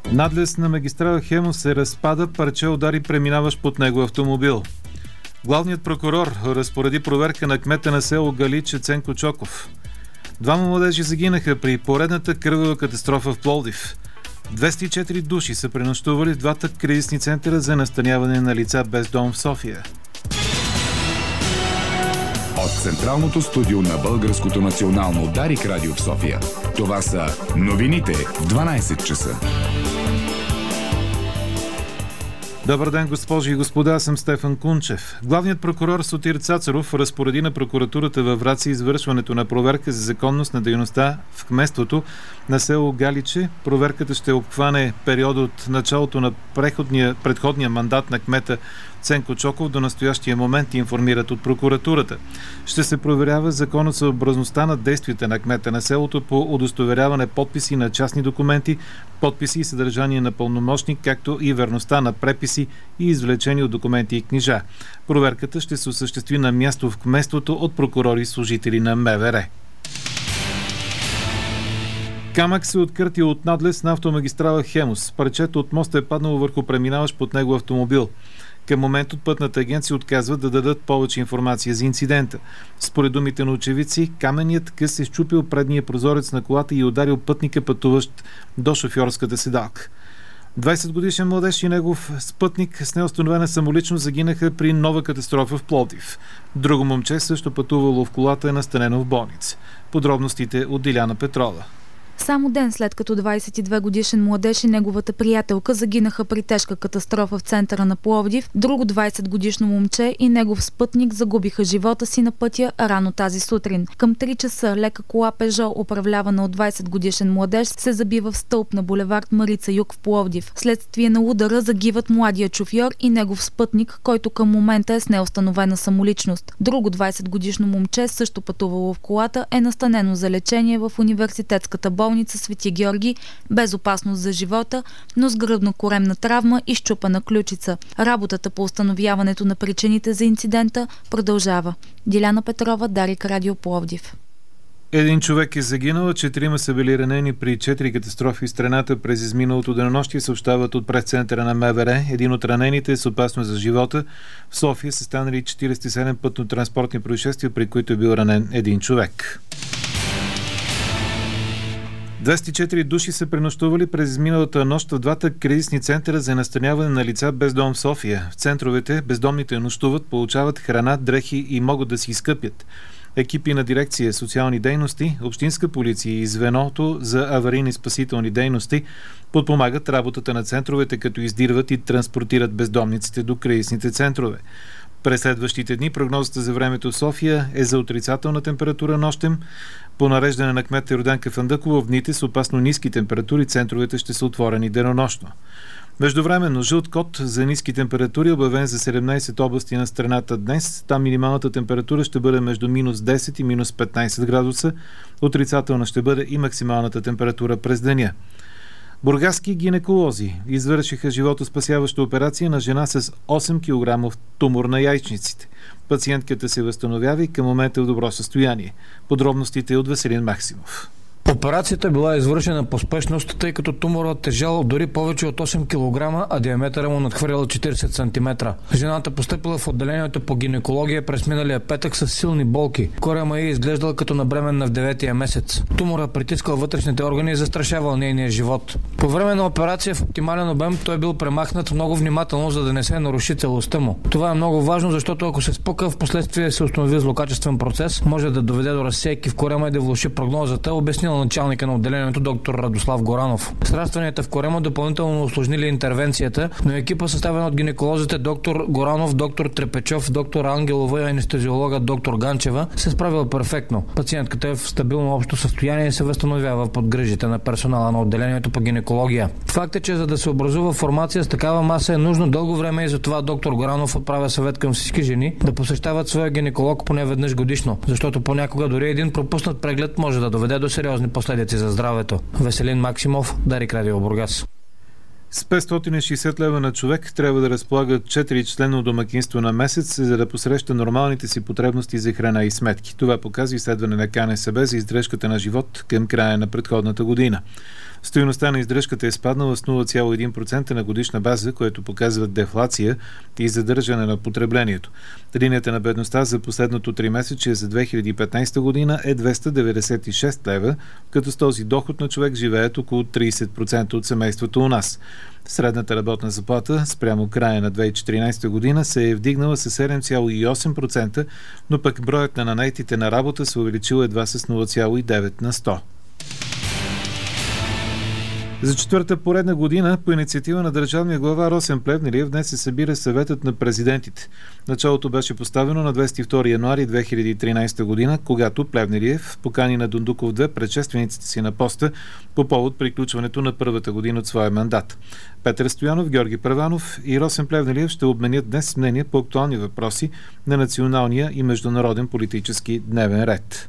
Надлез на магистрала Хемус се разпада, парче удари преминаващ под него автомобил. Главният прокурор разпореди проверка на кмета на село Галиче Ценко Чоков. Двама младежи загинаха при поредната кървава катастрофа в Пловдив. 204 души са пренощували в двата кризисни центъра за настаняване на лица без дом в София. От Централното студио на Българското национално Дарик радио в София. Това са новините в 12 часа. Добър ден, госпожи и господа, аз съм Стефан Кунчев. Главният прокурор Сотир Цацаров разпореди на прокуратурата във Враца извършването на проверка за законност на дейността в кметството на село Галиче. Проверката ще обхване период от началото на предходния мандат на кмета Ценко Чоков до настоящия момент, информират от прокуратурата. Ще се проверява законосъобразността на действията на кмета на селото по удостоверяване подписи на частни документи, подписи и съдържание на пълномощник, както и верността на преписи и извлечени от документи и книжа. Проверката ще се осъществи на място в кметството от прокурори и служители на МВР. Камък се откърти от надлез на автомагистрала Хемус. Парчето от моста е паднало върху преминаващ под него автомобил. Към момент пътната агенция отказва да дадат повече информация за инцидента. Според думите на очевидци, каменният къс е счупил предния прозорец на колата и ударил пътника, пътуващ до шофьорската седалка. 20-годишен младеж и негов спътник с неустановена самоличност загинаха при нова катастрофа в Пловдив. Друго момче, също пътувало в колата, е настанено в болница. Подробностите от Диляна Петрова. Само ден след като 22-годишен младеж и неговата приятелка загинаха при тежка катастрофа в центъра на Пловдив, друго 20-годишно момче и негов спътник загубиха живота си на пътя рано тази сутрин. Към 3 часа лека кола Пежо, управлявана от 20-годишен младеж, се забива в стълб на булевард Марица Юг в Пловдив. Вследствие на удара загиват младият шофьор и негов спътник, който към момента е с неустановена самоличност. Друго 20-годишно момче, също пътувало в колата, е настанено за лечение в университетската болница Свети Георги, без опасност за живота, но с гръбно-коремна травма и счупена ключица. Работата по установяването на причините за инцидента продължава. Диляна Петрова, Дарик радио Пловдив. Един човек е загинал, 4 са били ранени при 4 катастрофи в страната през изминалото денонощие, съобщават от пресцентъра на МВР. Един от ранените е с опасност за живота. В София са станали 47 пътно-транспортни происшествия, при които е бил ранен един човек. 204 души са пренощували през изминалата нощ в двата кризисни центъра за настаняване на лица без дом в София. В центровете бездомните нощуват, получават храна, дрехи и могат да си изкъпят. Екипи на дирекция социални дейности, общинска полиция и звеното за аварийни спасителни дейности подпомагат работата на центровете, като издирват и транспортират бездомниците до кризисните центрове. През следващите дни прогнозата за времето в София е за отрицателна температура нощем. По нареждане на кмета Йорданка Фандъкова, в дните с опасно ниски температури центровете ще са отворени денонощно. Междувременно жълт код за ниски температури, обявен за 17 области на страната днес. Там минималната температура ще бъде между минус 10 и минус 15 градуса. Отрицателна ще бъде и максималната температура през деня. Бургаски гинеколози извършиха животоспасяваща операция на жена с 8 кг тумор на яйчниците. Пациентката се възстановява и към момента е в добро състояние. Подробностите от Веселин Максимов. Операцията била извършена по спешност, тъй като туморът тежал дори повече от 8 кг, а диаметъра му надхвърлял 40 см. Жената постъпила в отделението по гинекология през миналия петък с силни болки. Корема ѝ изглеждал като на бременна в 9-тия месец. Туморът притискал вътрешните органи и застрашавал нейния живот. По време на операция в оптимален обем той бил премахнат много внимателно, за да не се наруши целостта му. Това е много важно, защото ако се спука, в последствие се установи злокачествен процес, може да доведе до разсейки в корема и да влоши прогнозата, обяснил началника на отделението доктор Радослав Горанов. Срастванията в корема допълнително усложнили интервенцията, но екипа, съставен от гинеколозите доктор Горанов, доктор Трепечов, доктор Ангелова и анестезиолога доктор Ганчева, се справила перфектно. Пациентката е в стабилно общо състояние и се възстановява под грижите на персонала на отделението по гинекология. Факт е, че за да се образува формация с такава маса е нужно дълго време и затова доктор Горанов отправя съвет към всички жени да посещават своя гинеколог поне веднъж годишно, защото понякога дори един пропуснат преглед може да доведе до сериозни последици за здравето. Веселин Максимов, Дарик радио Бургас. С 560 лева на човек трябва да разполага 4-членно домакинство на месец, за да посреща нормалните си потребности за храна и сметки. Това показва изследване на КНСБ за издръжката на живот към края на предходната година. Стойността на издръжката е спаднала с 0,1% на годишна база, което показва дефлация и задържане на потреблението. Линията на бедността за последното 3-месечие за 2015 година е 296 лева, като с този доход на човек живеят около 30% от семейството у нас. Средната работна заплата спрямо края на 2014 година се е вдигнала с 7,8%, но пък броят на наетите на работа се увеличил едва с 0,9 на 100. За четвърта поредна година по инициатива на държавния глава Росен Плевнелиев днес се събира съветът на президентите. Началото беше поставено на 22 януари 2013 година, когато Плевнелиев покани на Дондуков 2 предшествениците си на поста по повод приключването на първата година от своя мандат. Петър Стоянов, Георги Първанов и Росен Плевнелиев ще обменят днес мнение по актуални въпроси на националния и международен политически дневен ред.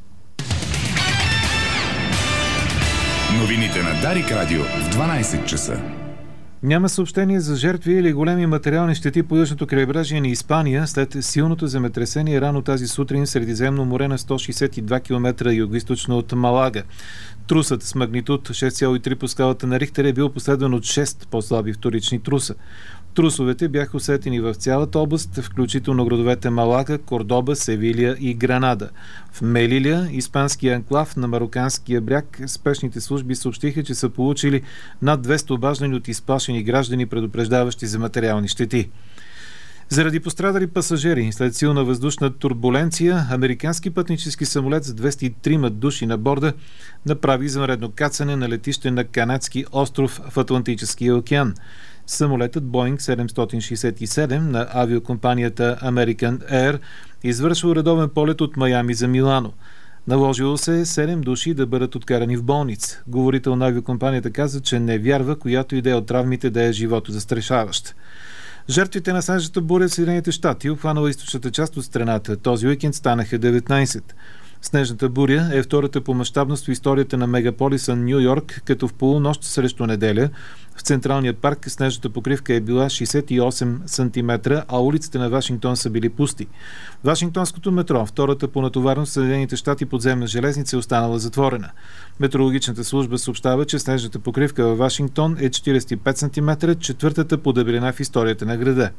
Новините на Дарик Радио в 12 часа. Няма съобщение за жертви или големи материални щети по южното крайбрежие на Испания след силното земетресение рано тази сутрин в Средиземно море на 162 км югоизточно от Малага. Трусът с магнитуд 6,3 по скалата на Рихтер е бил последван от 6 по-слаби вторични труса. Трусовете бяха усетени в цялата област, включително градовете Малага, Кордоба, Севилия и Гранада. В Мелилия, испанския анклав на мароканския бряг, спешните служби съобщиха, че са получили над 200 обаждани от изплашени граждани, предупреждаващи за материални щети. Заради пострадали пасажери след силна въздушна турбуленция, американски пътнически самолет с 203 души на борда направи извънредно кацане на летище на канадски остров в Атлантическия океан. Самолетът Boeing 767 на авиокомпанията American Air извършва редовен полет от Майами за Милано. Наложило се 7 души да бъдат откарани в болница. Говорител на авиокомпанията каза, че не вярва, която идея от травмите да е живото застрашаваща. Жертвите на снежната буря в Съединените щати, обхванала източната част от страната, този уикенд станаха 19. Снежната буря е втората по мащабност в историята на мегаполиса Ню Йорк, като в полунощ срещу неделя в Централния парк снежната покривка е била 68 см, а улиците на Вашингтон са били пусти. Вашингтонското метро, втората по натовареност в Съединените щати подземна железница, е останала затворена. Метеорологичната служба съобщава, че снежната покривка във Вашингтон е 45 см, четвъртата по дебелина в историята на града.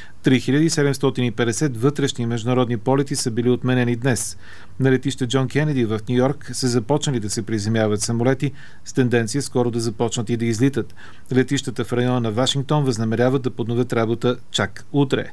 3750 вътрешни международни полети са били отменени днес. На летище Джон Кенеди в Ню Йорк са започнали да се приземяват самолети с тенденция скоро да започнат и да излитат. Летищата в района на Вашингтон възнамеряват да подновят работа чак утре.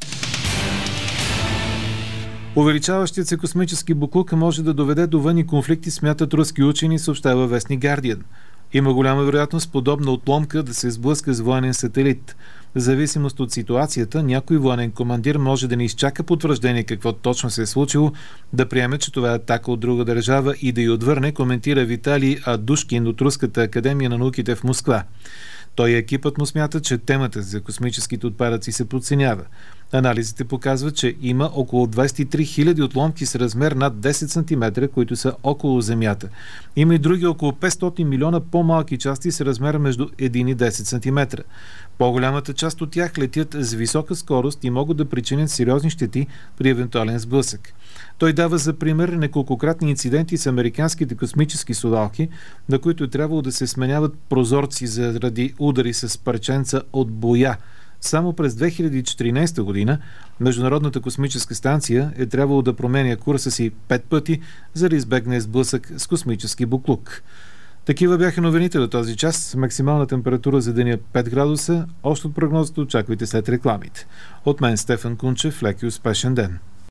Увеличаващият се космически боклук може да доведе до военни конфликти, смятат руски учени, съобщава вестник Guardian. Има голяма вероятност подобна отломка да се сблъска с военен сателит. В зависимост от ситуацията, някой военен командир може да не изчака потвърждение какво точно се е случило, да приеме, че това е атака от друга държава и да й отвърне, коментира Виталий Адушкин от Руската академия на науките в Москва. Той и екипът му смятат, че темата за космическите отпадъци се подценява. Анализите показват, че има около 23 000 отломки с размер над 10 см, които са около Земята. Има и други около 500 милиона по-малки части с размер между 1 и 10 см. По-голямата част от тях летят с висока скорост и могат да причинят сериозни щети при евентуален сблъсък. Той дава за пример неколкократни инциденти с американските космически совалки, на които е трябвало да се сменяват прозорци заради удари с парченца от боя. Само през 2014 година Международната космическа станция е трябвало да променя курса си 5 пъти, за да избегне сблъсък с космически буклук. Такива бяха новините до този час. Максимална температура за деня 5 градуса. Още от прогнозата очаквайте след рекламите. От мен Стефан Кунчев, лек и успешен ден.